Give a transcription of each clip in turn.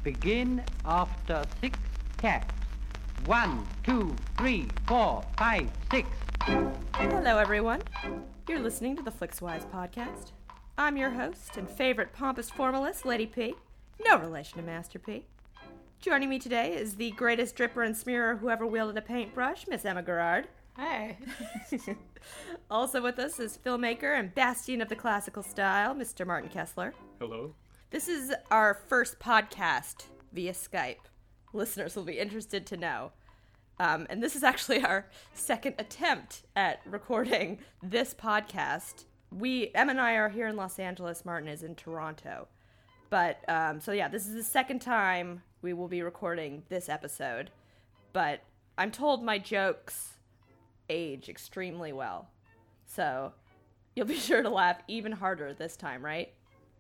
begin after 6 taps. 1, 2, 3, 4, 5, 6. Hello, everyone. You're listening to the Flixwise podcast. I'm your host and favorite pompous formalist, Lady P. No relation to Master P. Joining me today is the greatest dripper and smearer who ever wielded a paintbrush, Miss Emma Gerard. Hi. Also with us is filmmaker and bastion of the classical style, Mr. Martin Kessler. Hello. This is our first podcast via Skype. Listeners will be interested to know. And this is actually our second attempt at recording this podcast. Emma and I are here in Los Angeles. Martin is in Toronto. But, this is the second time we will be recording this episode. But I'm told my jokes age extremely well. So you'll be sure to laugh even harder this time, right?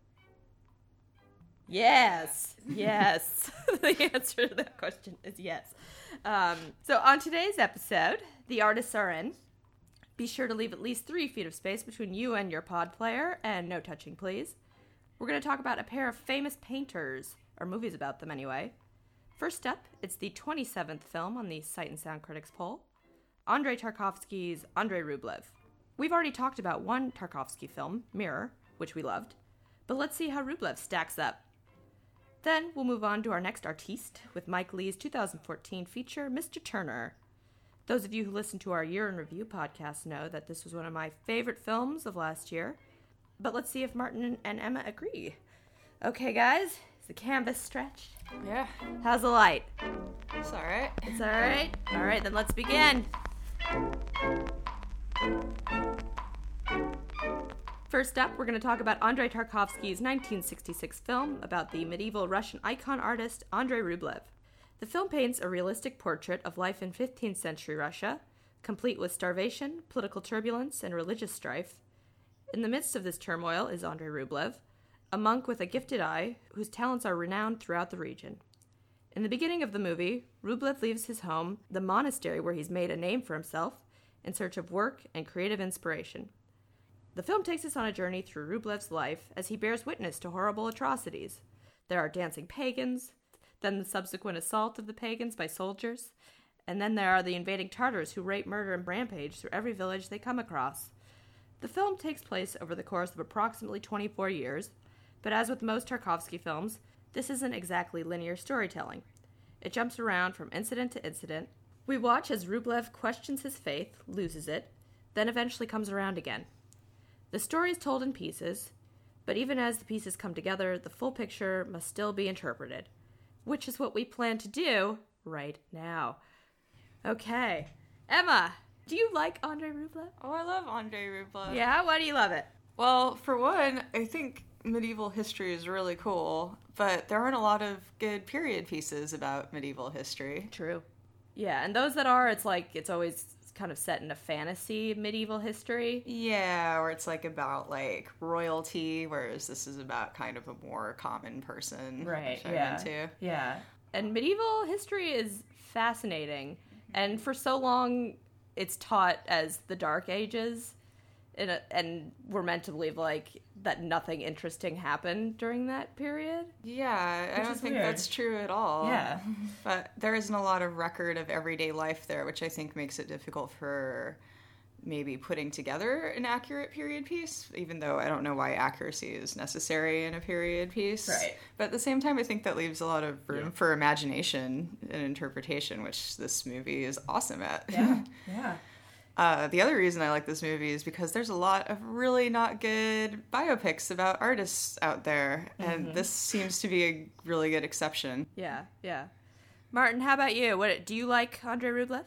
Yes. Yes. The answer to that question is yes. So on today's episode, the artists are in. Be sure to leave at least 3 feet of space between you and your pod player, and no touching, please. We're going to talk about a pair of famous painters, or movies about them anyway. First up, it's the 27th film on the Sight and Sound Critics poll, Andrei Tarkovsky's Andrei Rublev. We've already talked about one Tarkovsky film, Mirror, which we loved, but let's see how Rublev stacks up. Then we'll move on to our next artiste with Mike Leigh's 2014 feature, Mr. Turner. Those of you who listen to our Year in Review podcast know that this was one of my favorite films of last year, but let's see if Martin and Emma agree. Okay, guys, is the canvas stretched? Yeah. How's the light? It's alright. It's alright? Alright, then let's begin. First up, we're going to talk about Andrei Tarkovsky's 1966 film about the medieval Russian icon artist Andrei Rublev. The film paints a realistic portrait of life in 15th century Russia, complete with starvation, political turbulence, and religious strife. In the midst of this turmoil is Andrei Rublev, a monk with a gifted eye whose talents are renowned throughout the region. In the beginning of the movie, Rublev leaves his home, the monastery where he's made a name for himself, in search of work and creative inspiration. The film takes us on a journey through Rublev's life as he bears witness to horrible atrocities. There are dancing pagans, then the subsequent assault of the pagans by soldiers, and then there are the invading Tartars who rape, murder, and rampage through every village they come across. The film takes place over the course of approximately 24 years, but as with most Tarkovsky films, this isn't exactly linear storytelling. It jumps around from incident to incident. We watch as Rublev questions his faith, loses it, then eventually comes around again. The story is told in pieces, but even as the pieces come together, the full picture must still be interpreted, which is what we plan to do right now. Okay. Emma, do you like Andrei Rublev? Oh, I love Andrei Rublev. Yeah? Why do you love it? Well, for one, I think medieval history is really cool, but there aren't a lot of good period pieces about medieval history. True. Yeah, and those that are, it's always kind of set in a fantasy medieval history. Yeah, or it's about royalty, whereas this is about kind of a more common person. Right, which I'm yeah. into. Yeah. And medieval history is fascinating. And for so long, it's taught as the Dark Ages. And we're meant to believe, that nothing interesting happened during that period. Yeah, I don't think weird. that's true at all. Yeah. But there isn't a lot of record of everyday life there, which I think makes it difficult for maybe putting together an accurate period piece, even though I don't know why accuracy is necessary in a period piece. Right. But at the same time, I think that leaves a lot of room for imagination and interpretation, which this movie is awesome at. Yeah, yeah. The other reason I like this movie is because there's a lot of really not good biopics about artists out there, and this seems to be a really good exception. Yeah, yeah. Martin, how about you? Do you like Andrei Rublev?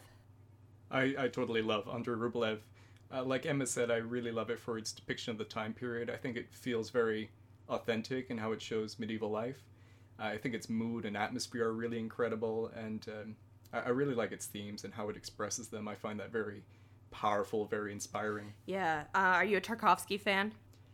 I totally love Andrei Rublev. Like Emma said, I really love it for its depiction of the time period. I think it feels very authentic in how it shows medieval life. I think its mood and atmosphere are really incredible, and I really like its themes and how it expresses them. I find that very powerful, very inspiring. Yeah. Are you a Tarkovsky fan?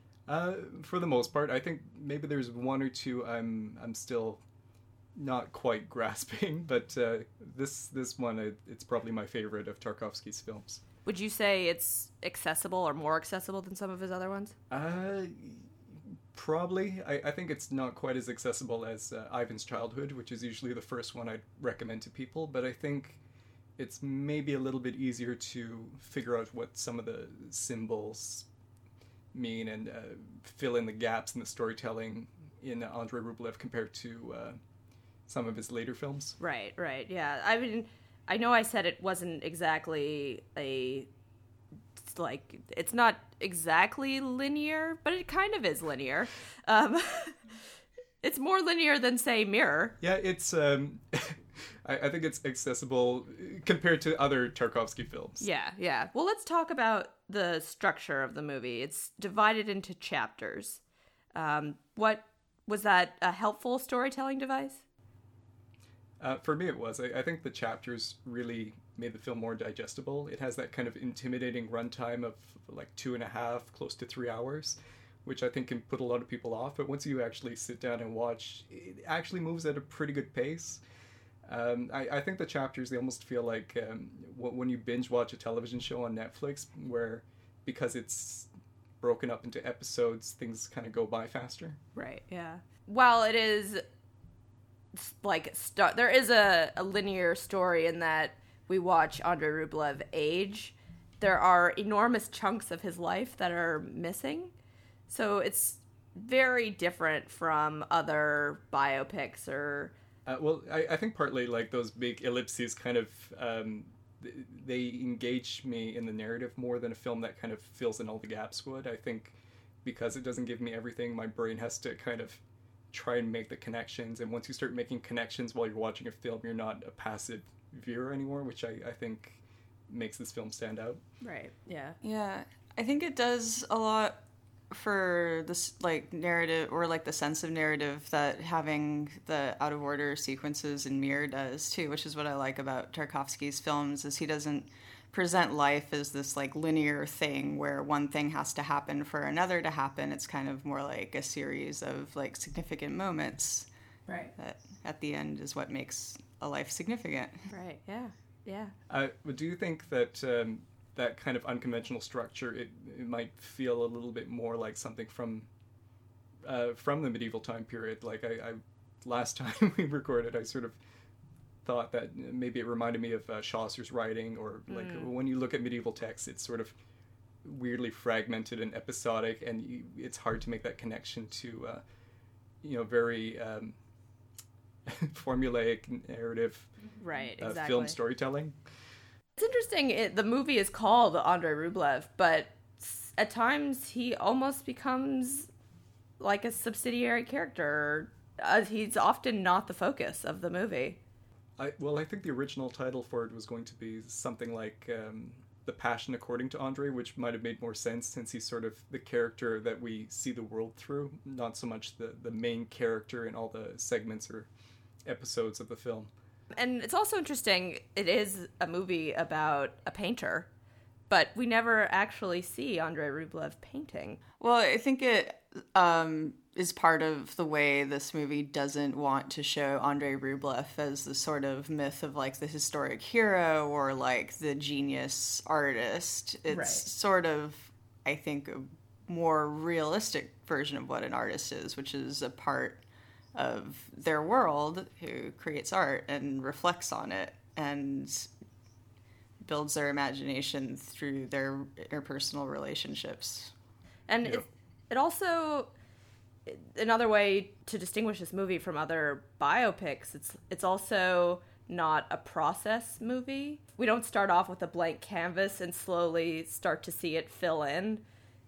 For the most part, I think maybe there's one or two I'm still not quite grasping, but this one, it's probably my favorite of Tarkovsky's films. Would you say it's accessible or more accessible than some of his other ones? Probably. I think it's not quite as accessible as Ivan's Childhood, which is usually the first one I'd recommend to people, but I think it's maybe a little bit easier to figure out what some of the symbols mean and fill in the gaps in the storytelling in Andrei Rublev compared to some of his later films. Right, yeah. I mean, I know I said it wasn't exactly it's not exactly linear, but it kind of is linear. It's more linear than, say, Mirror. Yeah, it's... I think it's accessible compared to other Tarkovsky films. Yeah. Well, let's talk about the structure of the movie. It's divided into chapters. What was that a helpful storytelling device? For me, it was. I think the chapters really made the film more digestible. It has that kind of intimidating runtime of like 2.5, close to 3 hours, which I think can put a lot of people off. But once you actually sit down and watch, it actually moves at a pretty good pace. I think the chapters, they almost feel like when you binge watch a television show on Netflix, where because it's broken up into episodes, things kind of go by faster. Right, yeah. While it is like there is a linear story in that we watch Andrei Rublev age, there are enormous chunks of his life that are missing. So it's very different from other biopics or... Well, I think partly like those big ellipses kind of, they engage me in the narrative more than a film that kind of fills in all the gaps would. I think because it doesn't give me everything, my brain has to kind of try and make the connections. And once you start making connections while you're watching a film, you're not a passive viewer anymore, which I think makes this film stand out. Right, yeah. Yeah, I think it does a lot for this like narrative, or like the sense of narrative that having the out of order sequences in Mirror does too, which is what I like about Tarkovsky's films, is he doesn't present life as this like linear thing where one thing has to happen for another to happen. It's kind of more like a series of like significant moments, right, that at the end is what makes a life significant. Right, yeah. Do you think that that kind of unconventional structure, it might feel a little bit more like something from the medieval time period? Like I last time we recorded, I sort of thought that maybe it reminded me of Chaucer's writing, or like when you look at medieval texts, it's sort of weirdly fragmented and episodic, and it's hard to make that connection to very formulaic narrative, right, exactly. Film storytelling. It's interesting, the movie is called Andrei Rublev, but at times he almost becomes like a subsidiary character. He's often not the focus of the movie. I think the original title for it was going to be something like The Passion According to Andrei, which might have made more sense since he's sort of the character that we see the world through, not so much the main character in all the segments or episodes of the film. And it's also interesting, it is a movie about a painter, but we never actually see Andrei Rublev painting. Well, I think it is part of the way this movie doesn't want to show Andrei Rublev as the sort of myth of like the historic hero or like the genius artist. It's right. Sort of, I think, a more realistic version of what an artist is, which is a part of their world who creates art and reflects on it and builds their imagination through their interpersonal relationships. And it also, another way to distinguish this movie from other biopics, it's also not a process movie. We don't start off with a blank canvas and slowly start to see it fill in,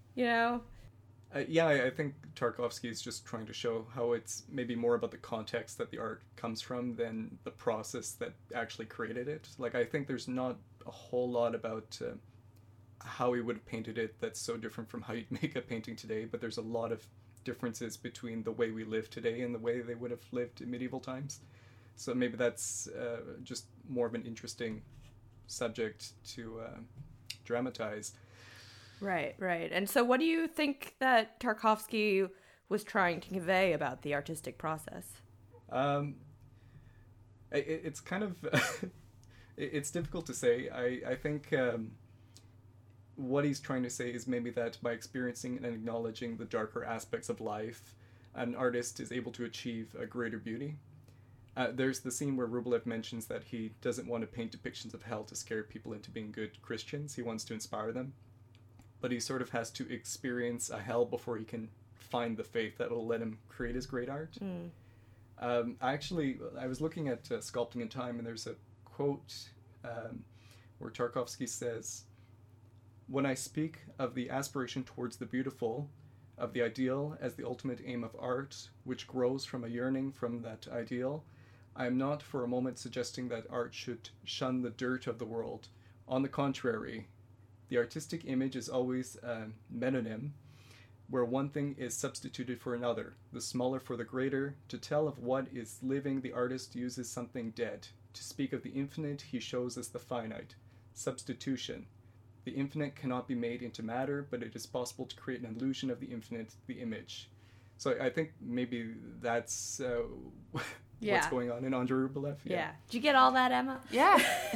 I think Tarkovsky is just trying to show how it's maybe more about the context that the art comes from than the process that actually created it. Like, I think there's not a whole lot about how he would have painted it that's so different from how you'd make a painting today, but there's a lot of differences between the way we live today and the way they would have lived in medieval times. So maybe that's just more of an interesting subject to dramatize. Right. And so what do you think that Tarkovsky was trying to convey about the artistic process? It's kind of... it's difficult to say. I think what he's trying to say is maybe that by experiencing and acknowledging the darker aspects of life, an artist is able to achieve a greater beauty. There's the scene where Rublev mentions that he doesn't want to paint depictions of hell to scare people into being good Christians. He wants to inspire them. But he sort of has to experience a hell before he can find the faith that will let him create his great art. I was looking at Sculpting in Time, and there's a quote where Tarkovsky says, "When I speak of the aspiration towards the beautiful, of the ideal as the ultimate aim of art, which grows from a yearning from that ideal, I am not for a moment suggesting that art should shun the dirt of the world. On the contrary, the artistic image is always a metonym, where one thing is substituted for another, the smaller for the greater. To tell of what is living, the artist uses something dead. To speak of the infinite, he shows us the finite. Substitution. The infinite cannot be made into matter, but it is possible to create an illusion of the infinite, the image." So I think maybe that's what's going on in Andrei Rublev. Yeah. Did you get all that, Emma? Yeah.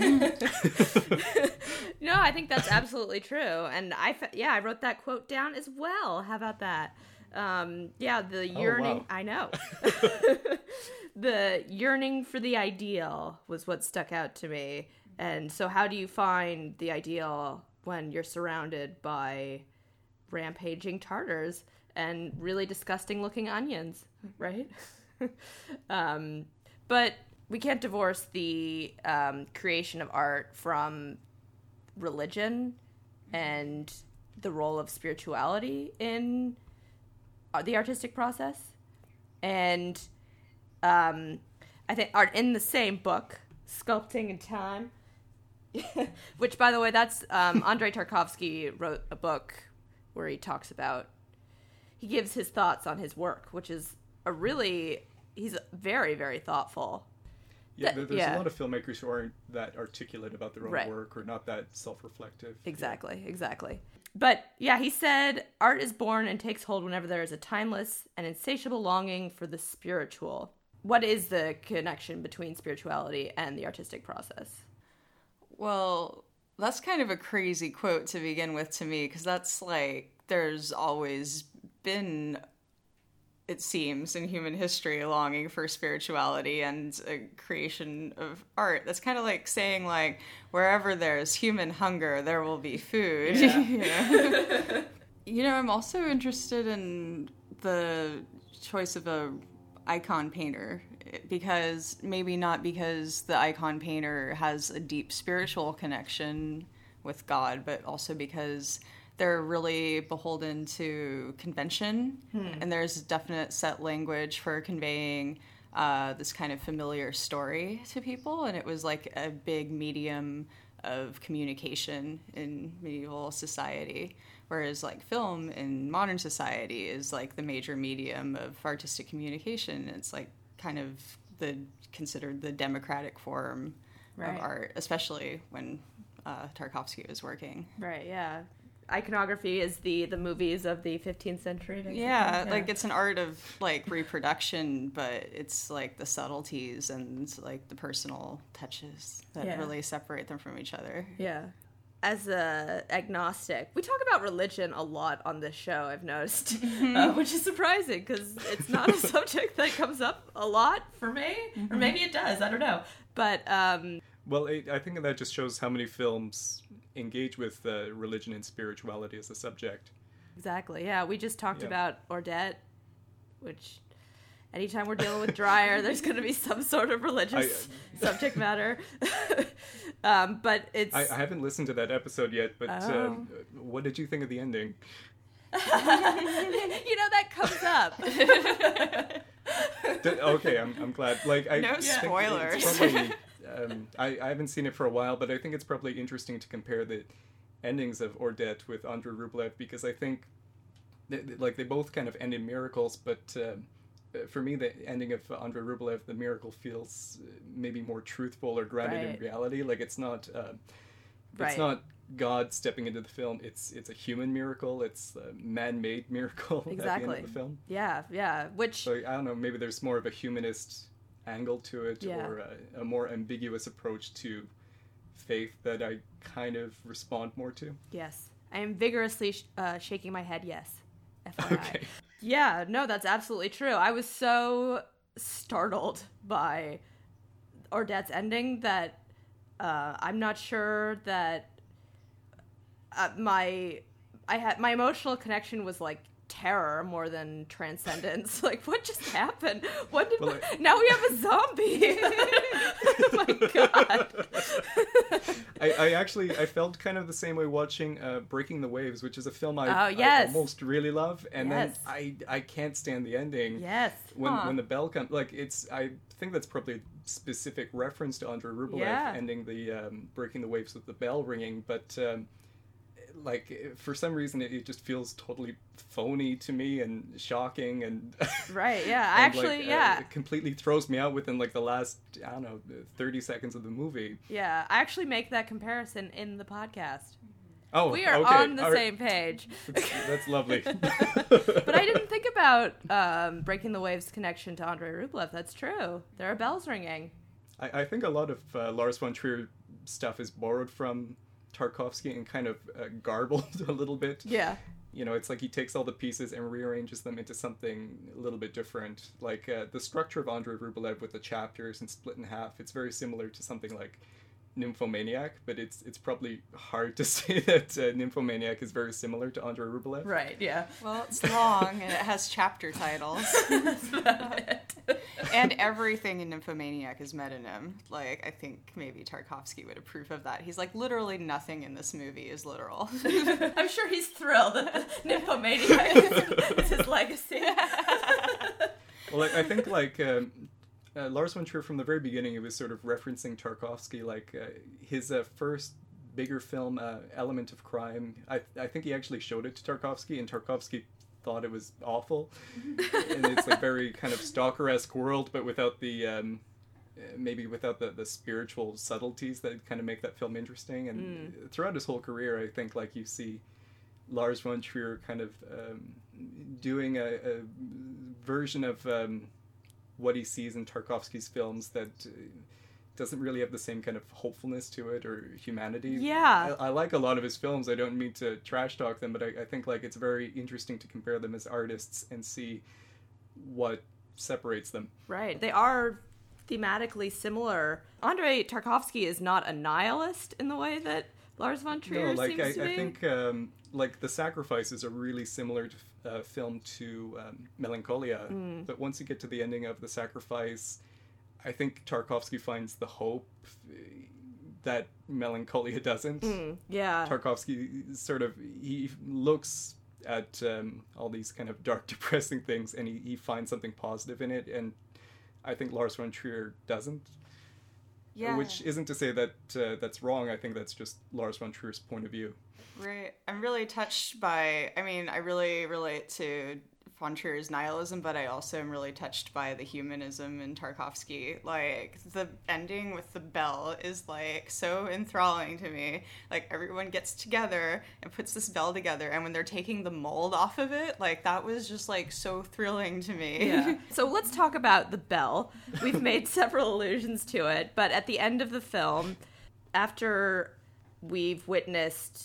No, I think that's absolutely true. And I wrote that quote down as well. How about that? The yearning. Wow. I know. The yearning for the ideal was what stuck out to me. And so how do you find the ideal when you're surrounded by rampaging Tartars and really disgusting looking onions, right? But we can't divorce the creation of art from religion and the role of spirituality in the artistic process. And I think art in the same book, Sculpting in Time, which, by the way, that's Andrei Tarkovsky wrote a book where he gives his thoughts on his work, which is he's very, very thoughtful. Yeah, there's a lot of filmmakers who aren't that articulate about their own work or not that self-reflective. Exactly. But yeah, he said, art is born and takes hold whenever there is a timeless and insatiable longing for the spiritual. What is the connection between spirituality and the artistic process? Well, that's kind of a crazy quote to begin with to me, because that's like, there's always been, it seems, in human history, a longing for spirituality and a creation of art. That's kind of like saying, like, wherever there's human hunger, there will be food. Yeah. I'm also interested in the choice of a icon painter, because maybe not because the icon painter has a deep spiritual connection with God, but also because they're really beholden to convention, and there's definite set language for conveying this kind of familiar story to people, and it was like a big medium of communication in medieval society, whereas like film in modern society is like the major medium of artistic communication. It's like kind of considered the democratic form of art, especially when Tarkovsky was working. Right, yeah. Iconography is the movies of the 15th century. Yeah, like it's an art of like reproduction, but it's like the subtleties and like the personal touches that really separate them from each other. Yeah. As a agnostic, we talk about religion a lot on this show, I've noticed, which is surprising because it's not a subject that comes up a lot for me, or maybe it does, I don't know. But well, I think that just shows how many films engage with religion and spirituality as a subject. Exactly, yeah. We just talked about Ordet, which anytime we're dealing with Dreyer, there's going to be some sort of religious subject matter. But it's... I haven't listened to that episode yet, but what did you think of the ending? That comes up. Okay, I'm glad. Like, no spoilers. Probably, I haven't seen it for a while, but I think it's probably interesting to compare the endings of Ordet with Andrei Rublev, because I think they both kind of end in miracles, but for me, the ending of Andrei Rublev, the miracle feels maybe more truthful or grounded in reality. Like it's not God stepping into the film. It's a human miracle. It's a man-made miracle at the end of the film. Yeah. Which, so I don't know. Maybe there's more of a humanist angle to it, or a more ambiguous approach to faith that I kind of respond more to. Yes. I am vigorously shaking my head yes. FYI. Okay. Yeah, no, that's absolutely true. I was so startled by Ordette's ending that I'm not sure that my emotional connection was like terror more than transcendence. Like, what just happened? Now we have a zombie. Oh my god. I felt kind of the same way watching Breaking the Waves, which is a film I almost really love, and then I can't stand the ending. Yes. When the bell comes, like I think that's probably a specific reference to Andrei Rublev ending the Breaking the Waves with the bell ringing, but like for some reason it just feels totally phony to me and shocking and right, yeah. and Actually, it completely throws me out within like the last 30 seconds of the movie. Yeah, I actually make that comparison in the podcast. Oh, we are okay. on the same page. That's lovely. But I didn't think about Breaking the Waves' connection to Andrei Rublev. That's true. There are bells ringing. I think a lot of Lars von Trier stuff is borrowed from Tarkovsky and kind of garbled a little bit. Yeah. You know, it's like he takes all the pieces and rearranges them into something a little bit different. Like the structure of Andrei Rublev with the chapters and split in half, it's very similar to something like Nymphomaniac, but it's probably hard to say that Nymphomaniac is very similar to Andrei Rublev. Right, yeah. Well, it's long and it has chapter titles. That's about it. And everything in Nymphomaniac is metonym. Like, I think maybe Tarkovsky would approve of that. He's like, literally nothing in this movie is literal. I'm sure he's thrilled that Nymphomaniac is his legacy. Well, I think like Lars von Trier from the very beginning, he was sort of referencing Tarkovsky, like his first bigger film, Element of Crime. I think he actually showed it to Tarkovsky, and Tarkovsky thought it was awful. And it's like very kind of Stalker-esque world, but without the maybe without the spiritual subtleties that kind of make that film interesting. And throughout his whole career, I think like you see Lars von Trier kind of doing a version of what he sees in Tarkovsky's films that doesn't really have the same kind of hopefulness to it or humanity. Yeah. I like a lot of his films. I don't mean to trash talk them, but I think like it's very interesting to compare them as artists and see what separates them. Right. They are thematically similar. Andrei Tarkovsky is not a nihilist in the way that Lars von Trier seems to be. I think like The Sacrifice is a really similar film to Melancholia, but once you get to the ending of The Sacrifice, I think Tarkovsky finds the hope that Melancholia doesn't. Yeah. Tarkovsky sort of, he looks at all these kind of dark, depressing things, and he finds something positive in it, and I think Lars von Trier doesn't. Yeah. Which isn't to say that that's wrong. I think that's just Lars von Trier's point of view. Right. I'm really touched by, I mean, I really relate to von Trier's nihilism, but I also am really touched by the humanism in Tarkovsky. Like, the ending with the bell is, like, so enthralling to me. Like, everyone gets together and puts this bell together, and when they're taking the mold off of it, like, that was just, like, so thrilling to me. Yeah. So let's talk about the bell. We've made several allusions to it, but at the end of the film, after we've witnessed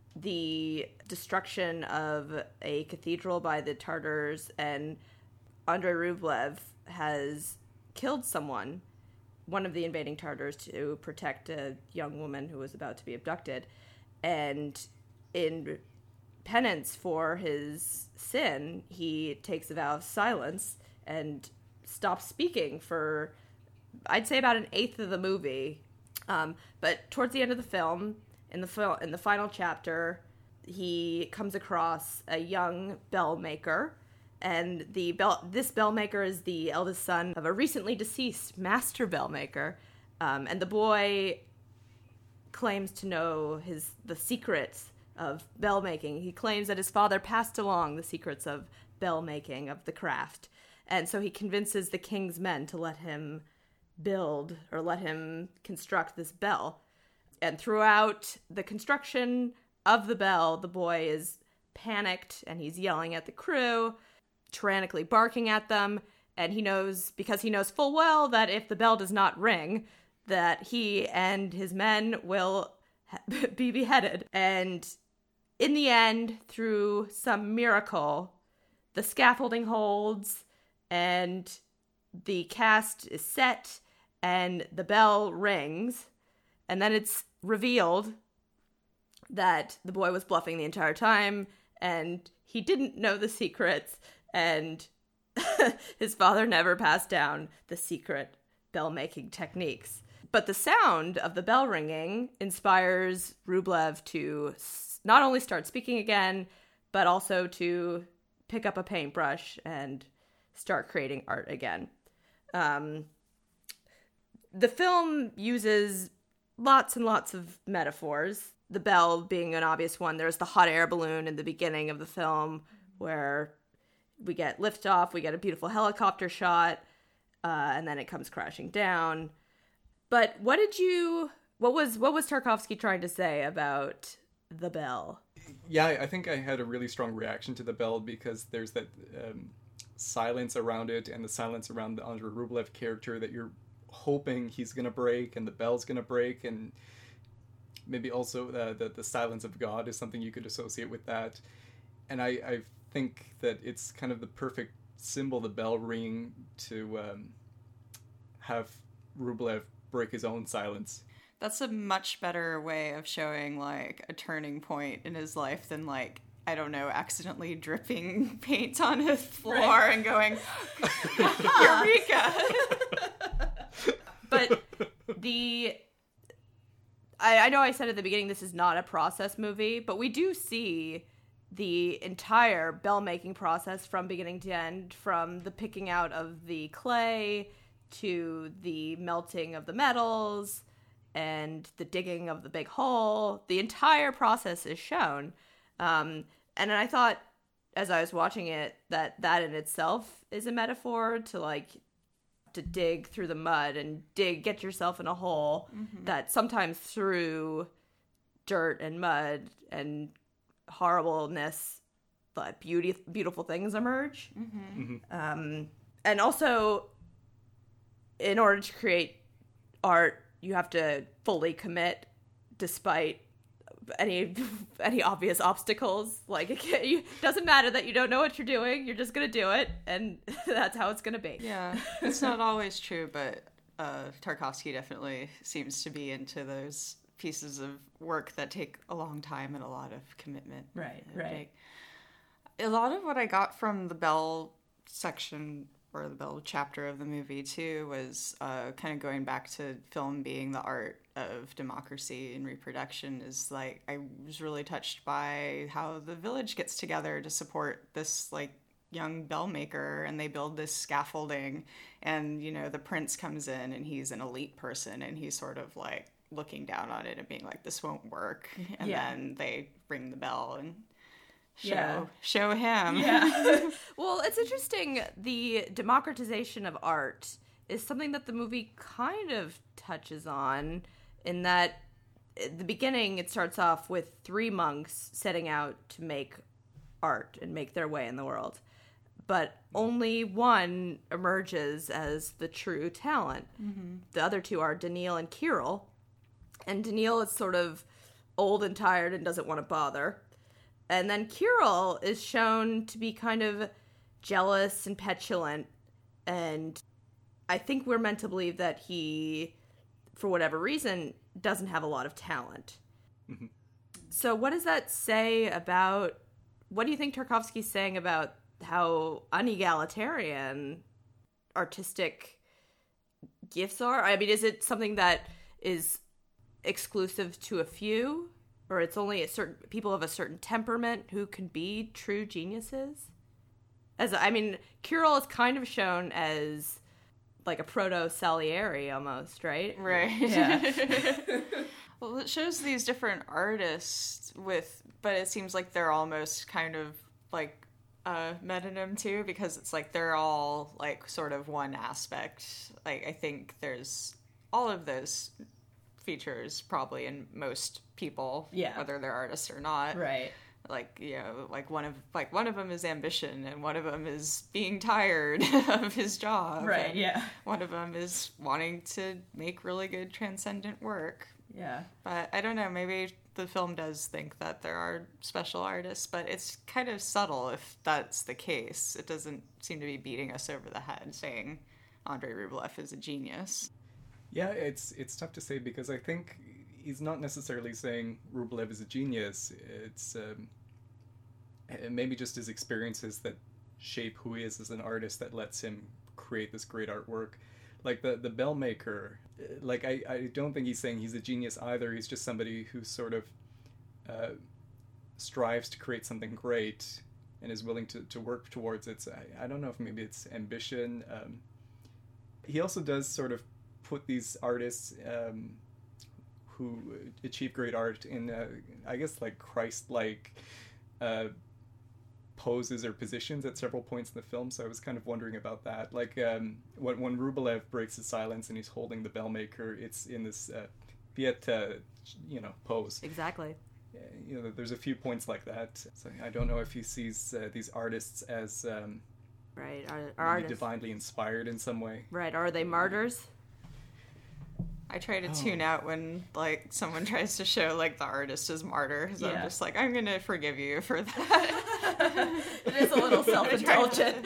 the destruction of a cathedral by the Tartars, and Andrei Rublev has killed someone, one of the invading Tartars, to protect a young woman who was about to be abducted. And in penance for his sin, he takes a vow of silence and stops speaking for, I'd say, about an eighth of the movie. But towards the end of the film, in the final chapter, he comes across a young bell maker, and this bell maker is the eldest son of a recently deceased master bell maker, and the boy claims to know the secrets of bell making. He claims that his father passed along the secrets of bell making, of the craft, and so he convinces the king's men to let him build or let him construct this bell. And throughout the construction of the bell, the boy is panicked and he's yelling at the crew, tyrannically barking at them. And because he knows full well that if the bell does not ring, that he and his men will be beheaded. And in the end, through some miracle, the scaffolding holds and the cast is set and the bell rings, and then it's revealed that the boy was bluffing the entire time and he didn't know the secrets, and his father never passed down the secret bell-making techniques. But the sound of the bell ringing inspires Rublev to not only start speaking again, but also to pick up a paintbrush and start creating art again. The film uses lots and lots of metaphors, the bell being an obvious one. There's the hot air balloon in the beginning of the film where we get liftoff, we get a beautiful helicopter shot, and then it comes crashing down. But what was Tarkovsky trying to say about the bell? Yeah, I think I had a really strong reaction to the bell because there's that silence around it, and the silence around the Andrei Rublev character that you're hoping he's going to break and the bell's going to break, and maybe also the silence of God is something you could associate with that. And I think that it's kind of the perfect symbol, the bell ringing, to have Rublev break his own silence. That's a much better way of showing, like, a turning point in his life than, like, I don't know, accidentally dripping paint on his floor and going, Eureka! But I know I said at the beginning this is not a process movie, but we do see the entire bell-making process from beginning to end, from the picking out of the clay to the melting of the metals and the digging of the big hole. The entire process is shown. And I thought, as I was watching it, that in itself is a metaphor to dig through the mud and get yourself in a hole, that sometimes through dirt and mud and horribleness, but beautiful things emerge. And also, in order to create art, you have to fully commit despite any obvious obstacles. Like, it doesn't matter that you don't know what you're doing, you're just gonna do it, and that's how it's gonna be. Yeah, it's not always true, but Tarkovsky definitely seems to be into those pieces of work that take a long time and a lot of commitment. Right. A lot of what I got from the Bell section, or the Bell chapter of the movie too, was kind of going back to film being the art of democracy and reproduction. Is like, I was really touched by how the village gets together to support this like young bell maker, and they build this scaffolding, and you know, the prince comes in and he's an elite person and he's sort of like looking down on it and being like, this won't work, and then they ring the bell and show him. Yeah. Well, it's interesting. The democratization of art is something that the movie kind of touches on, in that at the beginning it starts off with 3 monks setting out to make art and make their way in the world. But only one emerges as the true talent. The other 2 are Daniil and Kirill. And Daniil is sort of old and tired and doesn't want to bother. And then Kirill is shown to be kind of jealous and petulant. And I think we're meant to believe that he, for whatever reason, doesn't have a lot of talent. So what does that say about, what do you think Tarkovsky's saying about how unegalitarian artistic gifts are? I mean, is it something that is exclusive to a few, or it's only certain people of a certain temperament who can be true geniuses? Kirill is kind of shown as like a proto Salieri almost, right? Right. Yeah. Well, it shows these different artists but it seems like they're almost kind of like metonym too, because it's like they're all like sort of one aspect. Like, I think there's all of those features probably in most people, whether they're artists or not. Right. Like, you know, one of them is ambition, and one of them is being tired of his job. Right. Yeah. One of them is wanting to make really good transcendent work. Yeah. But I don't know, maybe the film does think that there are special artists, but it's kind of subtle if that's the case. It doesn't seem to be beating us over the head saying Andrei Rublev is a genius. Yeah, it's tough to say because I think he's not necessarily saying Rublev is a genius. It's maybe just his experiences that shape who he is as an artist that lets him create this great artwork. Like the bell maker, like I don't think he's saying he's a genius either. He's just somebody who sort of strives to create something great and is willing to work towards it. So I don't know if maybe it's ambition. He also does sort of put these artists who achieve great art in, I guess, like Christ-like poses or positions at several points in the film. So I was kind of wondering about that. Like when Rublev breaks his silence and he's holding the bell maker, it's in this Pieta, pose. Exactly. There's a few points like that. So I don't know if he sees these artists as right, are artists divinely inspired in some way. Right, are they martyrs? I try to tune out when someone tries to show the artist as martyr, because I'm just I'm gonna forgive you for that. It is a little self-indulgent.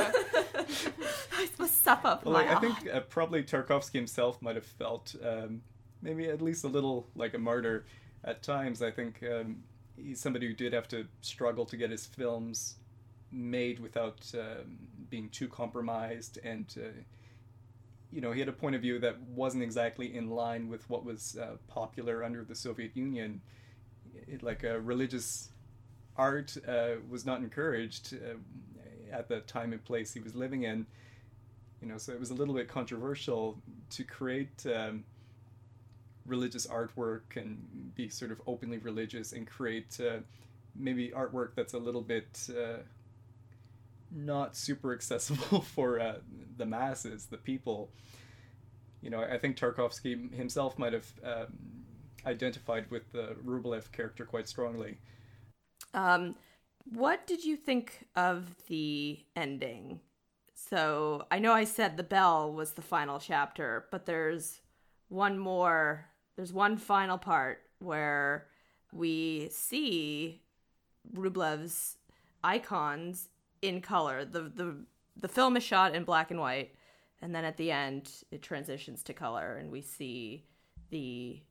I must suffer for I think probably Tarkovsky himself might have felt maybe at least a little like a martyr at times. I think he's somebody who did have to struggle to get his films made without being too compromised, and he had a point of view that wasn't exactly in line with what was popular under the Soviet Union. Religious art was not encouraged at the time and place he was living in. So it was a little bit controversial to create religious artwork and be sort of openly religious and create maybe artwork that's a little bit not super accessible for the masses, the people. I think Tarkovsky himself might have identified with the Rublev character quite strongly. What did you think of the ending? So I know I said the bell was the final chapter, but there's one final part where we see Rublev's icons in color. The film is shot in black and white, and then at the end it transitions to color, and we see the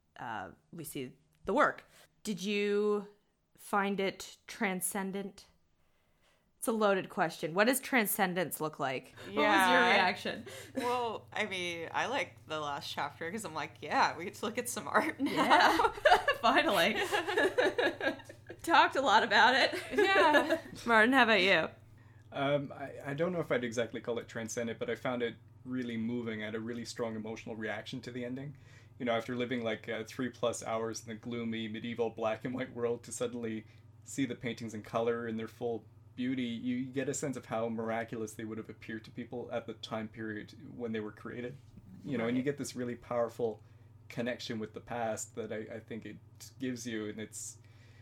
work. Did you find it transcendent? It's a loaded question. What does transcendence look like? What was your reaction? Well, I mean, I like the last chapter because I'm like, yeah, we get to look at some art now. Yeah, finally. Talked a lot about it. Yeah. Martin, how about you? I don't know if I'd exactly call it transcendent, but I found it really moving. I had a really strong emotional reaction to the ending. After living 3+ hours in the gloomy medieval black and white world, to suddenly see the paintings in color in their full beauty, you get a sense of how miraculous they would have appeared to people at the time period when they were created. Right. And you get this really powerful connection with the past that I think it gives you, and it's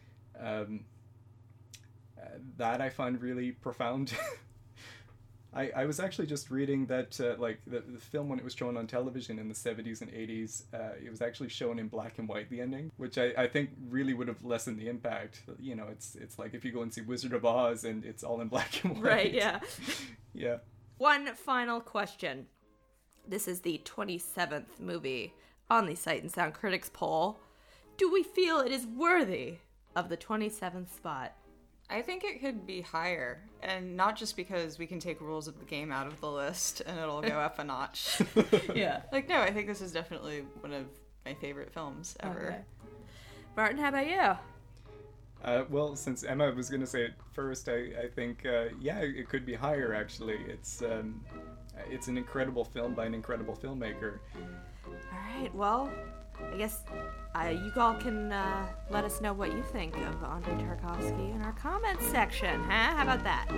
that I find really profound. I was actually just reading that the film, when it was shown on television in the 70s and 80s, it was actually shown in black and white, the ending, which I think really would have lessened the impact. It's like if you go and see Wizard of Oz and it's all in black and white. Right, yeah. Yeah. One final question. This is the 27th movie on the Sight and Sound Critics poll. Do we feel it is worthy of the 27th spot? I think it could be higher, and not just because we can take Rules of the Game out of the list and it'll go up a notch. Yeah. No, I think this is definitely one of my favorite films ever. Okay. Martin, how about you? Well, since Emma was going to say it first, I think, it could be higher, actually. It's an incredible film by an incredible filmmaker. All right, well, I guess you all can let us know what you think of Andrei Tarkovsky in our comments section, huh? How about that?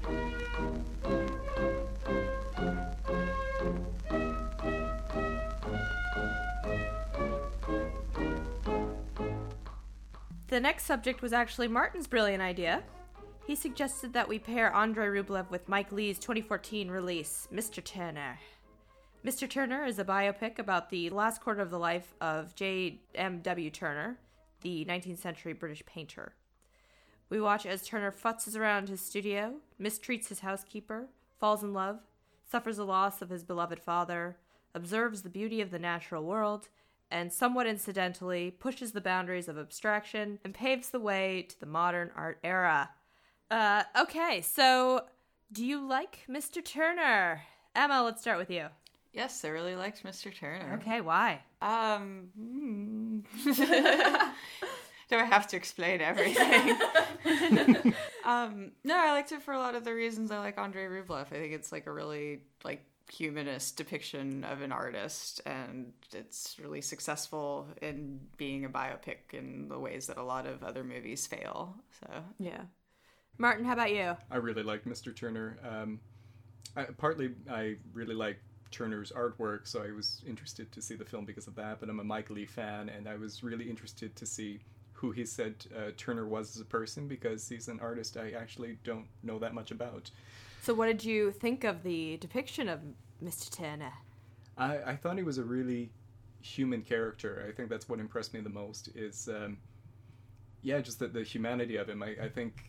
The next subject was actually Martin's brilliant idea. He suggested that we pair Andrei Rublev with Mike Leigh's 2014 release, Mr. Turner. Mr. Turner is a biopic about the last quarter of the life of J.M.W. Turner, the 19th century British painter. We watch as Turner futzes around his studio, mistreats his housekeeper, falls in love, suffers the loss of his beloved father, observes the beauty of the natural world, and somewhat incidentally pushes the boundaries of abstraction and paves the way to the modern art era. Okay, so do you like Mr. Turner? Emma, let's start with you. Yes, I really liked Mr. Turner. Okay, why? Do I have to explain everything? No, I liked it for a lot of the reasons I like Andrei Rublev. I think it's like a really like humanist depiction of an artist, and it's really successful in being a biopic in the ways that a lot of other movies fail. So yeah. Martin, how about you? I really liked Mr. Turner. I really like Turner's artwork, so I was interested to see the film because of that, but I'm a Mike Leigh fan, and I was really interested to see who he said Turner was as a person, because he's an artist I actually don't know that much about. So what did you think of the depiction of Mr. Turner? I thought he was a really human character. I think that's what impressed me the most, is just the humanity of him. I think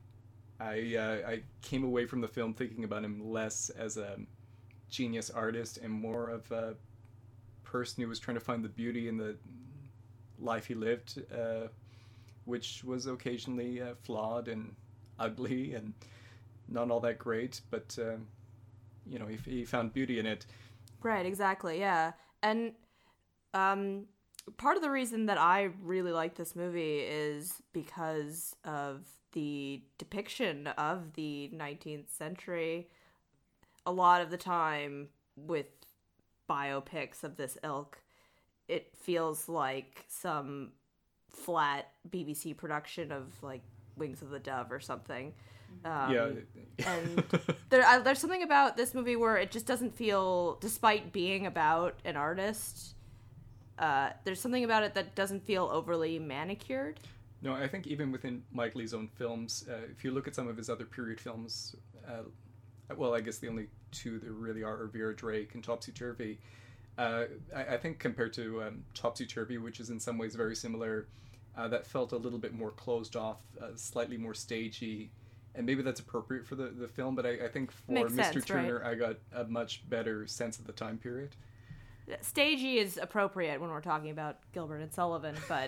I came away from the film thinking about him less as a genius artist and more of a person who was trying to find the beauty in the life he lived, which was occasionally flawed and ugly and not all that great, but he found beauty in it. Right, exactly, yeah. And part of the reason that I really like this movie is because of the depiction of the 19th century. A lot of the time with biopics of this ilk, it feels like some flat BBC production of like Wings of the Dove or something. And there's something about this movie where it just doesn't feel, despite being about an artist, there's something about it that doesn't feel overly manicured. No, I think even within Mike Leigh's own films, if you look at some of his other period films, I guess the only two that really are Vera Drake and Topsy Turvy. I think compared to Topsy Turvy, which is in some ways very similar, that felt a little bit more closed off, slightly more stagey, and maybe that's appropriate for the film, but I think for Makes Mr. sense, Turner, right? I got a much better sense of the time period. Stagey is appropriate when we're talking about Gilbert and Sullivan, but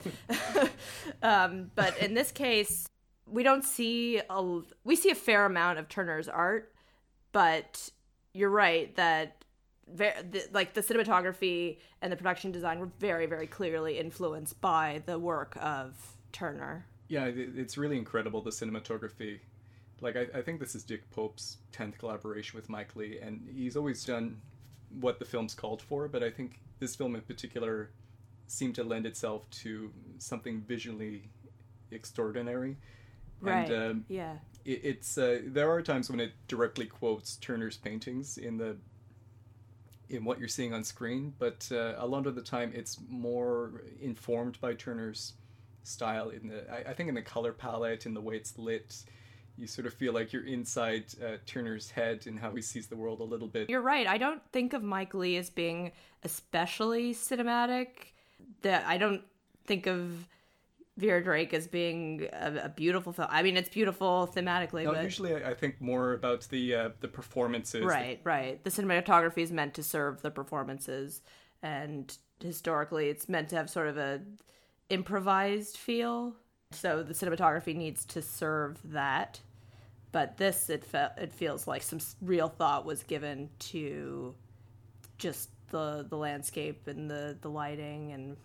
but in this case, we see a fair amount of Turner's art, but you're right that the cinematography and the production design were very, very clearly influenced by the work of Turner. Yeah, it's really incredible, the cinematography. Like, I think this is Dick Pope's 10th collaboration with Mike Leigh, and he's always done what the film's called for, but I think this film in particular seemed to lend itself to something visually extraordinary. Right, and, yeah. It's there are times when it directly quotes Turner's paintings in what you're seeing on screen, but a lot of the time it's more informed by Turner's style. I think in the color palette, in the way it's lit, you sort of feel like you're inside Turner's head and how he sees the world a little bit. You're right. I don't think of Mike Leigh as being especially cinematic. I don't think of Vera Drake as being a beautiful film. I mean, it's beautiful thematically, no, but usually I think more about the performances. Right. The cinematography is meant to serve the performances, and historically, it's meant to have sort of a improvised feel. So the cinematography needs to serve that. But this, it feels like some real thought was given to just the landscape and the lighting and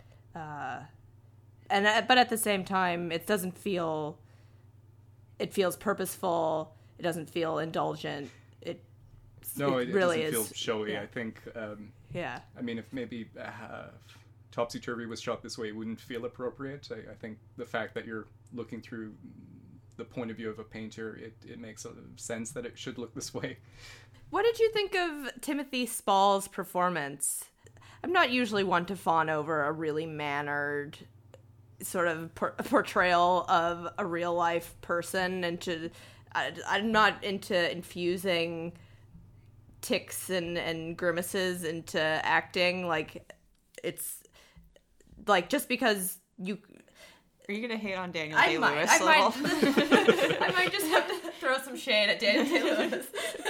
but at the same time, it doesn't feel. It feels purposeful. It doesn't feel indulgent. It really doesn't is feel showy. Yeah. I think. Yeah. I mean, if maybe Topsy Turvy was shot this way, it wouldn't feel appropriate. I think the fact that you're looking through the point of view of a painter, it makes sense that it should look this way. What did you think of Timothy Spall's performance? I'm not usually one to fawn over a really mannered sort of portrayal of a real life person, and I'm not into infusing tics and grimaces into acting. Like, it's like, just because you. Are you gonna hate on Daniel I Day-Lewis might. a little? I might just have to throw some shade at Daniel Day-Lewis,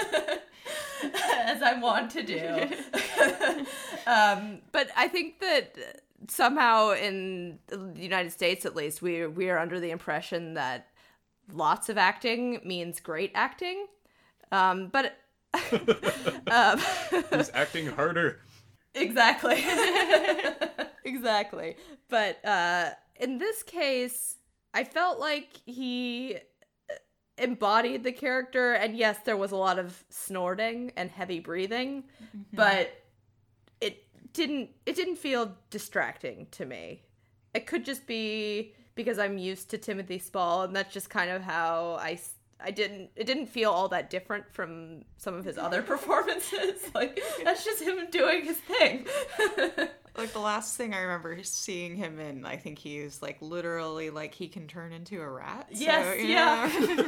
as I want to do. But I think that somehow in the United States, at least, we are under the impression that lots of acting means great acting. But Who's acting harder? Exactly. Exactly. But in this case, I felt like he embodied the character, and yes, there was a lot of snorting and heavy breathing, but it didn't feel distracting to me. It could just be because I'm used to Timothy Spall, and that's just kind of how it didn't feel all that different from some of his other performances. Like, that's just him doing his thing. Like, the last thing I remember seeing him in, I think he's, like, literally, like, he can turn into a rat. Yes, so, yeah.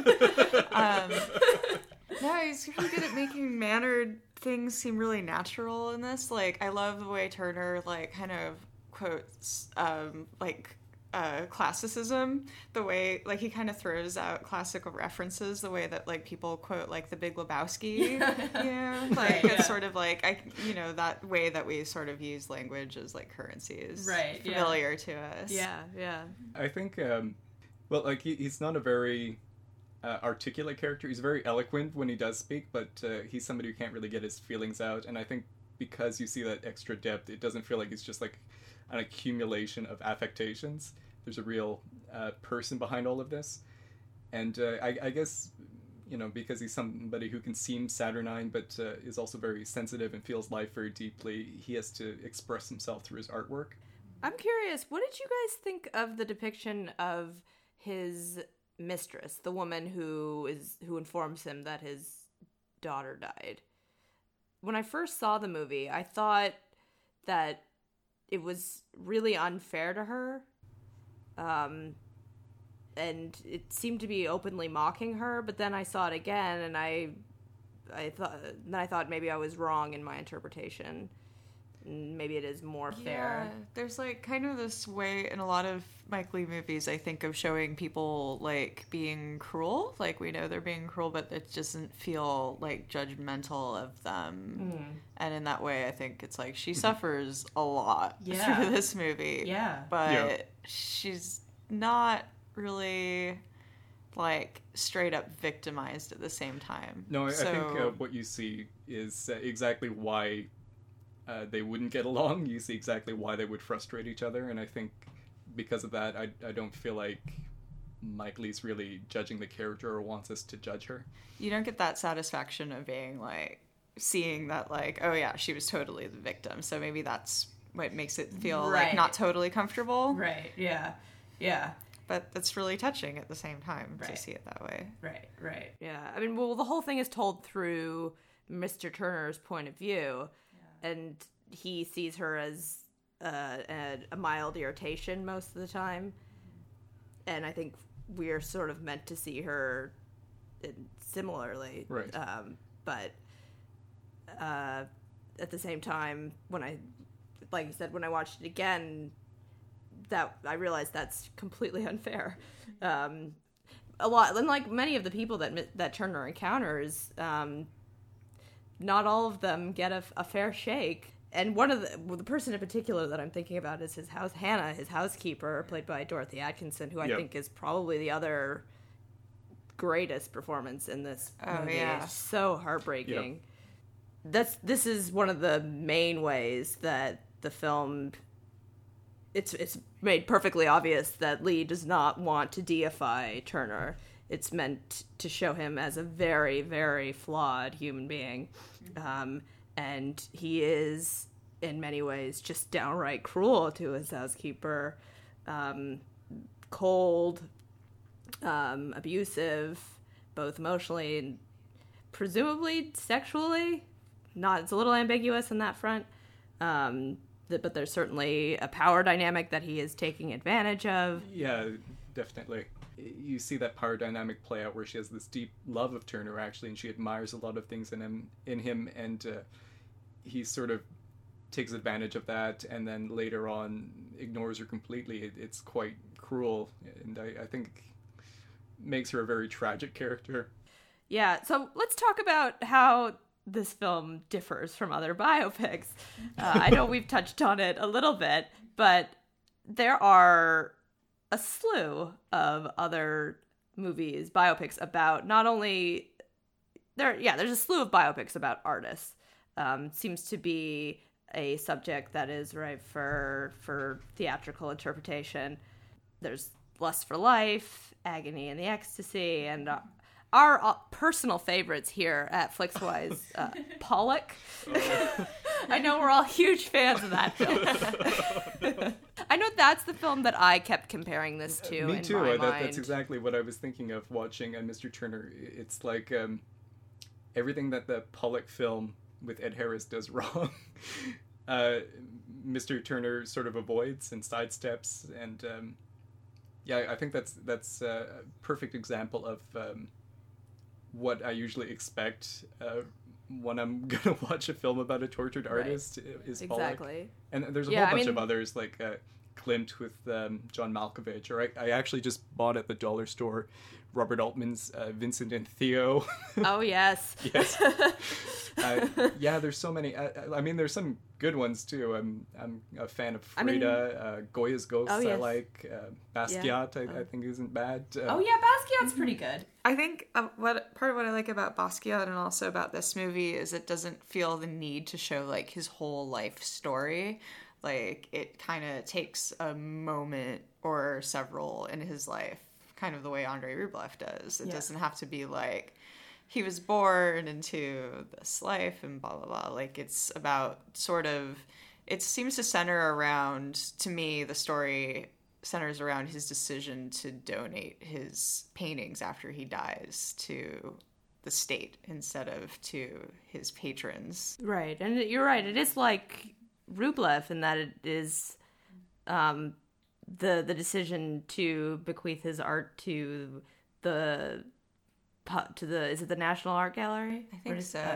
No, he's really good at making mannered things seem really natural in this. Like, I love the way Turner, like, kind of quotes, classicism, the way, like, he kind of throws out classical references, the way that, like, people quote, like, The Big Lebowski. Yeah, like, it's sort of like, that way that we sort of use language as, like, currency is familiar to us. Yeah. I think, he's not a very articulate character. He's very eloquent when he does speak, but he's somebody who can't really get his feelings out, and I think because you see that extra depth, it doesn't feel like it's just, like, an accumulation of affectations. There's a real person behind all of this. And I guess, because he's somebody who can seem saturnine, but is also very sensitive and feels life very deeply, he has to express himself through his artwork. I'm curious, what did you guys think of the depiction of his mistress, the woman who informs him that his daughter died? When I first saw the movie, I thought that it was really unfair to her. And it seemed to be openly mocking her, but then I saw it again, and I thought maybe I was wrong in my interpretation. Maybe it is more fair. Yeah, there's, like, kind of this way in a lot of Mike Leigh movies, I think, of showing people, like, being cruel. Like, we know they're being cruel, but it doesn't feel, like, judgmental of them. And in that way, I think it's like she suffers a lot through this movie. Yeah. But she's not really, like, straight up victimized at the same time. No, I think what you see is exactly why they wouldn't get along. You see exactly why they would frustrate each other, and I think because of that, I don't feel like Mike Leigh's really judging the character or wants us to judge her. You don't get that satisfaction of being, like, seeing that, like, oh yeah, she was totally the victim, so maybe that's what makes it feel like not totally comfortable. Right, yeah. But that's really touching at the same time to see it that way. Right. Yeah, I mean, well, the whole thing is told through Mr. Turner's point of view, and he sees her as a mild irritation most of the time. And I think we're sort of meant to see her similarly. Right. But at the same time, like you said, when I watched it again, that I realized that's completely unfair. A lot, and like many of the people that Turner encounters, not all of them get a fair shake. And one of the person in particular that I'm thinking about is Hannah, his housekeeper, played by Dorothy Atkinson, who I think is probably the other greatest performance in this movie. Yeah. It's so heartbreaking. This is one of the main ways that the film, it's made perfectly obvious that Leigh does not want to deify Turner. It's meant to show him as a very, very flawed human being. And he is, in many ways, just downright cruel to his housekeeper. Cold, abusive, both emotionally and presumably sexually. It's a little ambiguous in that front. But there's certainly a power dynamic that he is taking advantage of. Yeah, definitely. You see that power dynamic play out where she has this deep love of Turner, actually, and she admires a lot of things in him, and he sort of takes advantage of that, and then later on ignores her completely. It's quite cruel, and I think makes her a very tragic character. Yeah, so let's talk about how this film differs from other biopics. I know we've touched on it a little bit, but there are a slew of other movies, biopics about not only... there's a slew of biopics about artists. Seems to be a subject that is ripe for theatrical interpretation. There's Lust for Life, Agony and the Ecstasy, and our personal favorites here at Flixwise, Pollock. I know we're all huge fans of that film. I know that's the film that I kept comparing this to. Me in too. my mind. That's exactly what I was thinking of watching Mr. Turner. It's like everything that the Pollock film with Ed Harris does wrong. Mr. Turner sort of avoids and sidesteps, and I think that's a perfect example of what I usually expect when I'm gonna watch a film about a tortured artist. Is Pollock. And there's a whole bunch of others like Klimt with John Malkovich, or I actually just bought at the dollar store Robert Altman's Vincent and Theo. Oh, yes. Yes. There's so many. I mean, there's some good ones, too. I'm a fan of Frida. Goya's Ghosts I like. Basquiat, I think, isn't bad. Basquiat's pretty good. I think part of what I like about Basquiat and also about this movie is it doesn't feel the need to show, like, his whole life story. Like, it kind of takes a moment or several in his life, kind of the way Andrei Rublev does. It doesn't have to be like he was born into this life and blah, blah, blah. Like, it's about it seems to center around, to me, the story centers around his decision to donate his paintings after he dies to the state instead of to his patrons. Right. And you're right. It is like Rublev in that it is the decision to bequeath his art to the is it the National Art Gallery? I think so.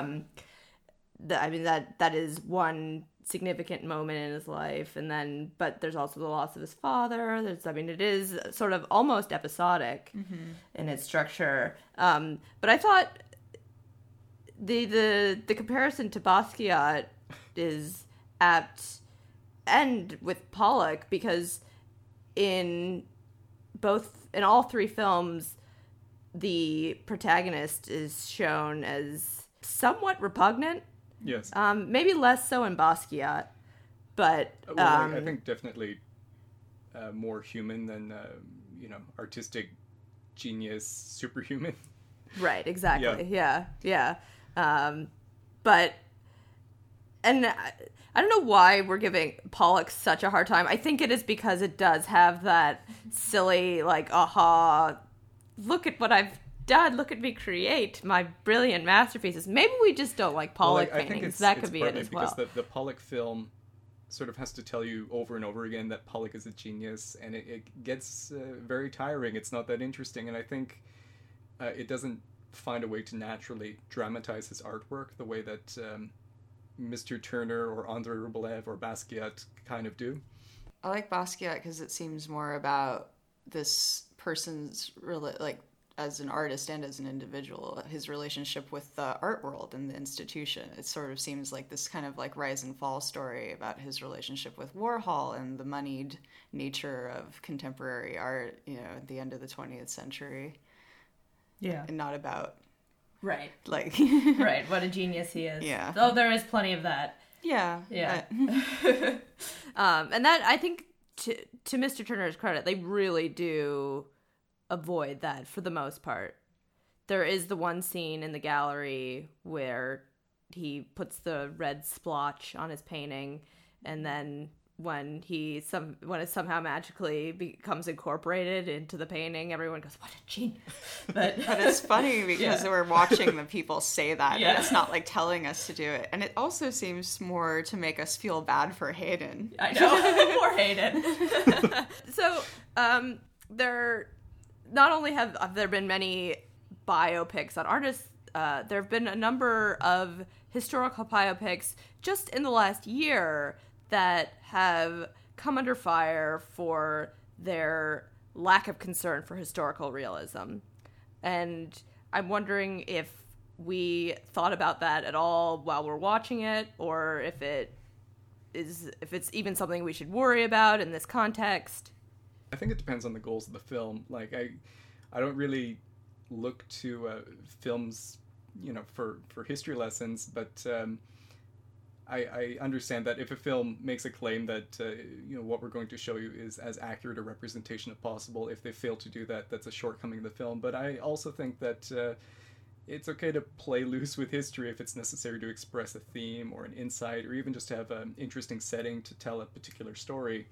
That is one significant moment in his life, but there's also the loss of his father. It is sort of almost episodic in its structure. But I thought the comparison to Basquiat is apt, and with Pollock, because in all three films, the protagonist is shown as somewhat repugnant. Yes. Maybe less so in Basquiat, but I think definitely more human than artistic genius, superhuman. Right. Exactly. Yeah. But. And I don't know why we're giving Pollock such a hard time. I think it is because it does have that silly, like, aha, look at what I've done, look at me create my brilliant masterpieces. Maybe we just don't like Pollock paintings. That could be it as well. Because the Pollock film sort of has to tell you over and over again that Pollock is a genius, and it gets very tiring. It's not that interesting, and I think it doesn't find a way to naturally dramatize his artwork the way that Mr. Turner or Andrei Rublev or Basquiat kind of do. I like Basquiat because it seems more about this person's as an artist and as an individual, his relationship with the art world and the institution. It sort of seems like this kind of like rise and fall story about his relationship with Warhol and the moneyed nature of contemporary art, at the end of the 20th century. Yeah. And not about right. Like right, what a genius he is. Yeah. Though there is plenty of that. Yeah. Yeah. And that, I think, to Mr. Turner's credit, they really do avoid that for the most part. There is the one scene in the gallery where he puts the red splotch on his painting, and then when it somehow magically becomes incorporated into the painting, everyone goes, "What a genius!" But it's funny because we're watching the people say that, and it's not like telling us to do it. And it also seems more to make us feel bad for Hayden. I know, poor Hayden. So, there not only have there been many biopics on artists, there have been a number of historical biopics just in the last year that have come under fire for their lack of concern for historical realism. And I'm wondering if we thought about that at all while we're watching it, or if it's even something we should worry about in this context. I think it depends on the goals of the film. Like, I don't really look to films, for history lessons, but I understand that if a film makes a claim that what we're going to show you is as accurate a representation as possible, if they fail to do that, that's a shortcoming of the film. But I also think that it's okay to play loose with history if it's necessary to express a theme or an insight, or even just to have an interesting setting to tell a particular story.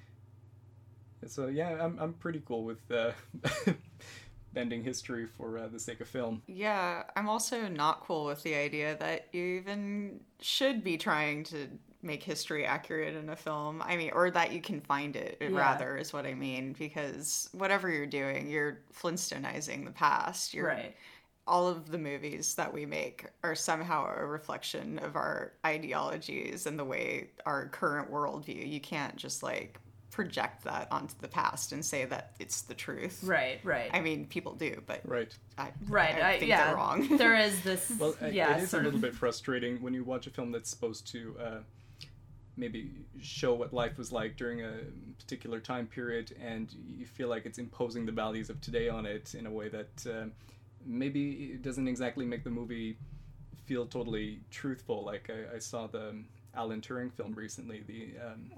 So yeah, I'm pretty cool with bending history for the sake of film. Yeah, I'm also not cool with the idea that you even should be trying to make history accurate in a film. I mean, or that you can find it, rather, is what I mean. Because whatever you're doing, you're Flintstoneizing the past. Right. All of the movies that we make are somehow a reflection of our ideologies and the way our current worldview. You can't just project that onto the past and say that it's the truth. Right. I mean, people do, but Right. I think they're wrong. There is this. Well, it is a little bit frustrating when you watch a film that's supposed to maybe show what life was like during a particular time period, and you feel like it's imposing the values of today on it in a way that maybe it doesn't exactly make the movie feel totally truthful. Like I saw the Alan Turing film recently, the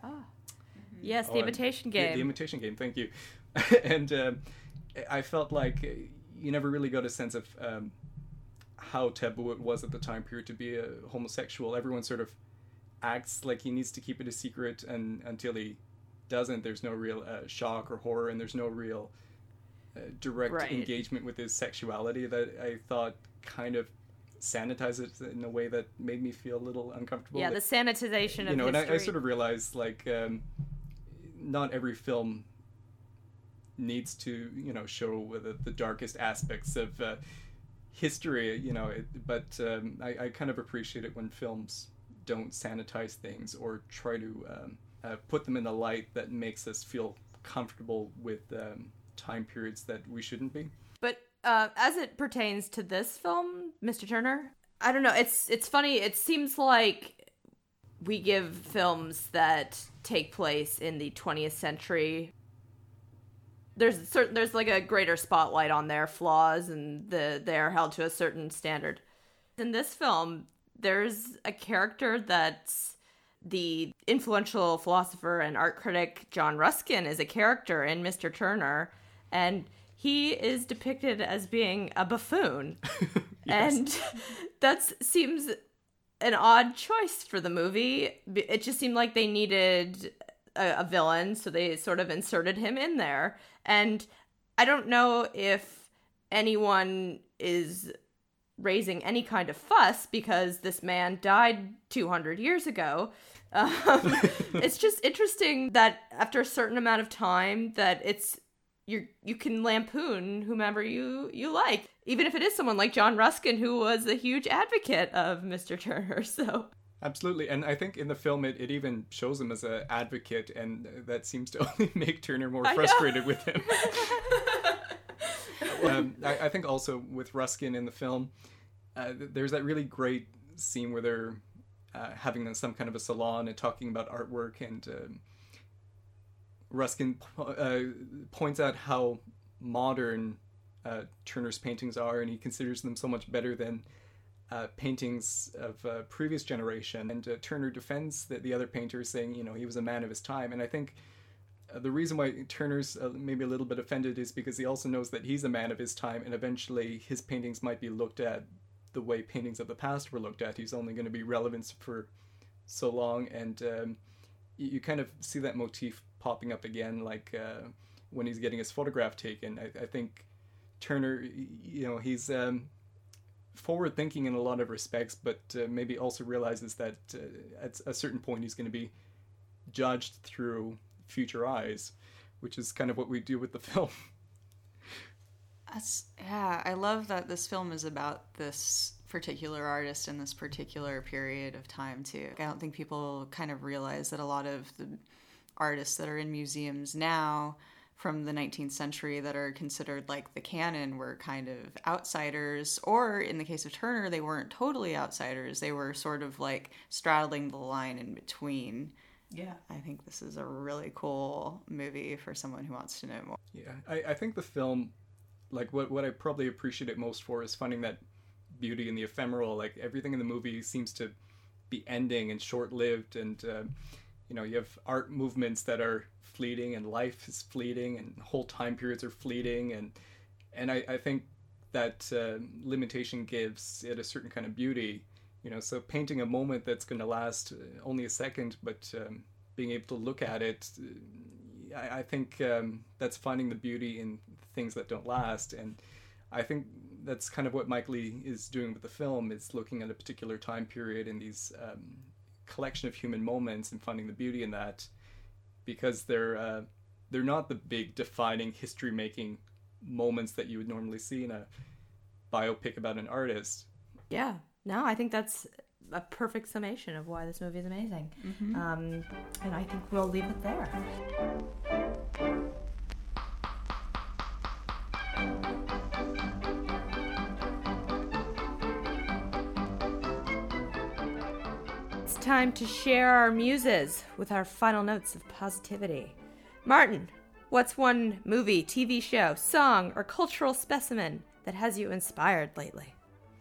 Yes, The Imitation Game. The Imitation Game, thank you. And I felt like you never really got a sense of how taboo it was at the time period to be a homosexual. Everyone sort of acts like he needs to keep it a secret, and until he doesn't, there's no real shock or horror, and there's no real direct engagement with his sexuality that I thought kind of sanitize it in a way that made me feel a little uncomfortable. Yeah, the sanitization of history. And I sort of realized, not every film needs to, show the darkest aspects of history, but I kind of appreciate it when films don't sanitize things or try to put them in a light that makes us feel comfortable with time periods that we shouldn't be. But as it pertains to this film, Mr. Turner, I don't know. It's funny. It seems like we give films that take place in the 20th century. There's like a greater spotlight on their flaws, and they are held to a certain standard. In this film, there's a character that's the influential philosopher and art critic John Ruskin is a character in Mr. Turner, and he is depicted as being a buffoon. Yes. And that seems an odd choice for the movie. It just seemed like they needed a villain, so they sort of inserted him in there. And I don't know if anyone is raising any kind of fuss because this man died 200 years ago. It's just interesting that after a certain amount of time that you can lampoon whomever you like, even if it is someone like John Ruskin, who was a huge advocate of Mr. Turner. So absolutely, and I think in the film it even shows him as an advocate, and that seems to only make Turner more frustrated with him. I think also with Ruskin in the film, there's that really great scene where they're having some kind of a salon and talking about artwork, and Ruskin points out how modern Turner's paintings are, and he considers them so much better than paintings of previous generation. And Turner defends the other painters, saying, he was a man of his time. And I think the reason why Turner's maybe a little bit offended is because he also knows that he's a man of his time, and eventually his paintings might be looked at the way paintings of the past were looked at. He's only going to be relevant for so long, and you kind of see that motif popping up again, like when he's getting his photograph taken. I think Turner, he's forward-thinking in a lot of respects, but maybe also realizes that at a certain point he's going to be judged through future eyes, which is kind of what we do with the film. I love that this film is about this particular artist in this particular period of time too. I don't think people kind of realize that a lot of the artists that are in museums now from the 19th century that are considered like the canon were kind of outsiders, or in the case of Turner, they weren't totally outsiders. They were sort of like straddling the line in between. Yeah. I think this is a really cool movie for someone who wants to know more. Yeah, I think the film, like what I probably appreciate it most for is finding that beauty in the ephemeral. Like everything in the movie seems to be ending and short-lived, and you have art movements that are fleeting, and life is fleeting, and whole time periods are fleeting, and I think that limitation gives it a certain kind of beauty. So painting a moment that's going to last only a second, but being able to look at it, I think that's finding the beauty in things that don't last. And I think that's kind of what Mike Leigh is doing with the film, is looking at a particular time period in these collection of human moments and finding the beauty in that, because they're not the big defining history-making moments that you would normally see in a biopic about an artist. Yeah. No, I think that's a perfect summation of why this movie is amazing. Mm-hmm. And I think we'll leave it there. It's time to share our muses with our final notes of positivity. Martin, what's one movie, TV show, song, or cultural specimen that has you inspired lately?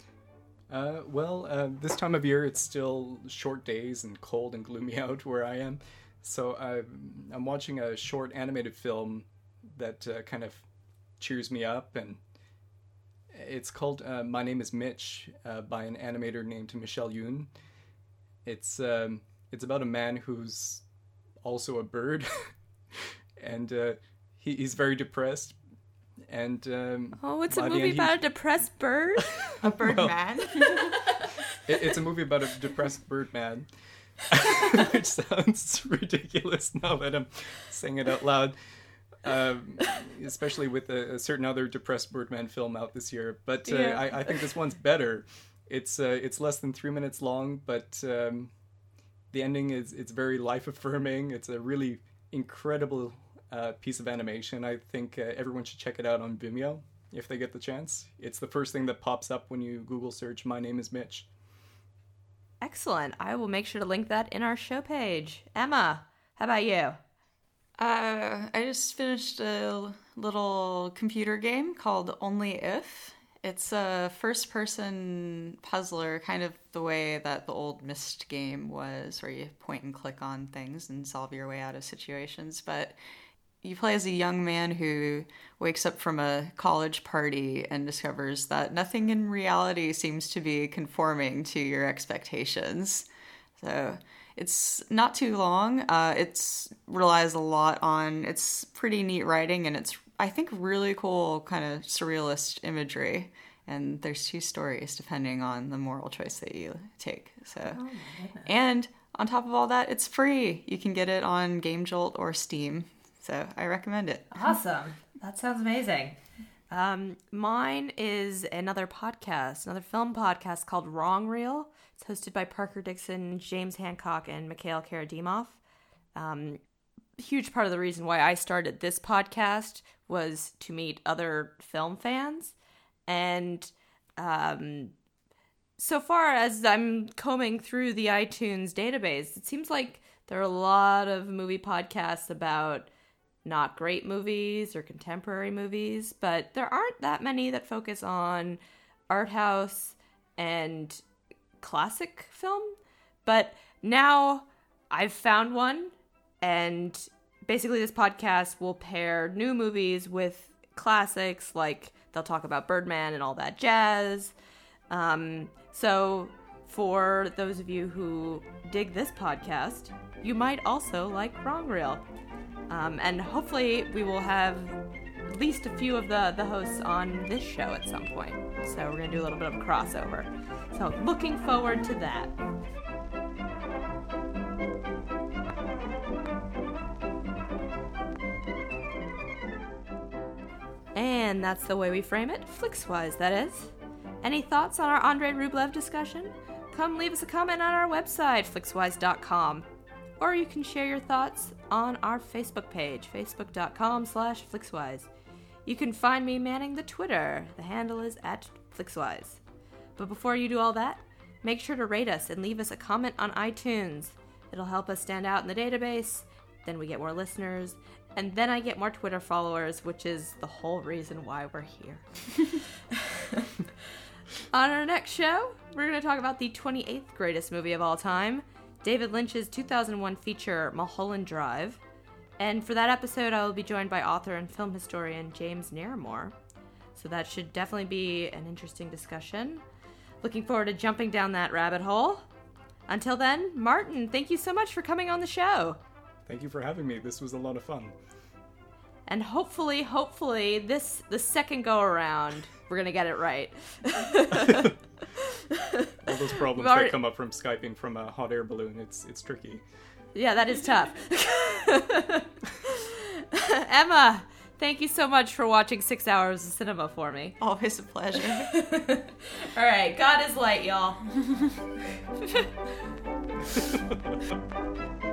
This time of year, it's still short days and cold and gloomy out where I am. So I'm watching a short animated film that kind of cheers me up, and it's called My Name is Mitch by an animator named Michel Youn. It's about a man who's also a bird, and he's very depressed. And it's a movie about a depressed bird? A bird man? It's a movie about a depressed bird man, which sounds ridiculous now that I'm saying it out loud, especially with a certain other depressed Birdman film out this year. But Yeah. I think this one's better. It's less than 3 minutes long, but the ending it's very life-affirming. It's a really incredible piece of animation. I think everyone should check it out on Vimeo if they get the chance. It's the first thing that pops up when you Google search My Name is Mitch. Excellent. I will make sure to link that in our show page. Emma, how about you? I just finished a little computer game called Only If. It's a first-person puzzler, kind of the way that the old Myst game was, where you point and click on things and solve your way out of situations. But you play as a young man who wakes up from a college party and discovers that nothing in reality seems to be conforming to your expectations. So it's not too long. It relies a lot on, it's pretty neat writing, and it's, I think, really cool kind of surrealist imagery. And there's 2 stories depending on the moral choice that you take. So, and on top of all that, it's free. You can get it on Game Jolt or Steam. So I recommend it. Awesome. That sounds amazing. Mine is another podcast, another film podcast called Wrong Reel. It's hosted by Parker Dixon, James Hancock, and Mikhail Karadimov. Huge part of the reason why I started this podcast was to meet other film fans. And so far as I'm combing through the iTunes database, it seems like there are a lot of movie podcasts about not great movies or contemporary movies, but there aren't that many that focus on art house and classic film. But now I've found one, and basically this podcast will pair new movies with classics, like they'll talk about Birdman and all that jazz. So for those of you who dig this podcast, you might also like Wrong Reel. And hopefully we will have at least a few of the hosts on this show at some point. So we're going to do a little bit of a crossover. So looking forward to that. And that's the way we frame it, Flixwise, that is. Any thoughts on our Andrei Rublev discussion? Come leave us a comment on our website, flixwise.com. Or you can share your thoughts on our Facebook page, facebook.com/flixwise. You can find me manning the Twitter. The handle is @flixwise. But before you do all that, make sure to rate us and leave us a comment on iTunes. It'll help us stand out in the database, then we get more listeners, and then I get more Twitter followers, which is the whole reason why we're here. On our next show, we're going to talk about the 28th greatest movie of all time, David Lynch's 2001 feature, Mulholland Drive. And for that episode, I will be joined by author and film historian James Naramore. So that should definitely be an interesting discussion. Looking forward to jumping down that rabbit hole. Until then, Martin, thank you so much for coming on the show. Thank you for having me. This was a lot of fun. And hopefully, the second go around, we're going to get it right. All those problems that come up from Skyping from a hot air balloon, it's tricky. Yeah, that is tough. Emma, thank you so much for watching 6 hours of cinema for me. Always a pleasure. All right, God is light, y'all.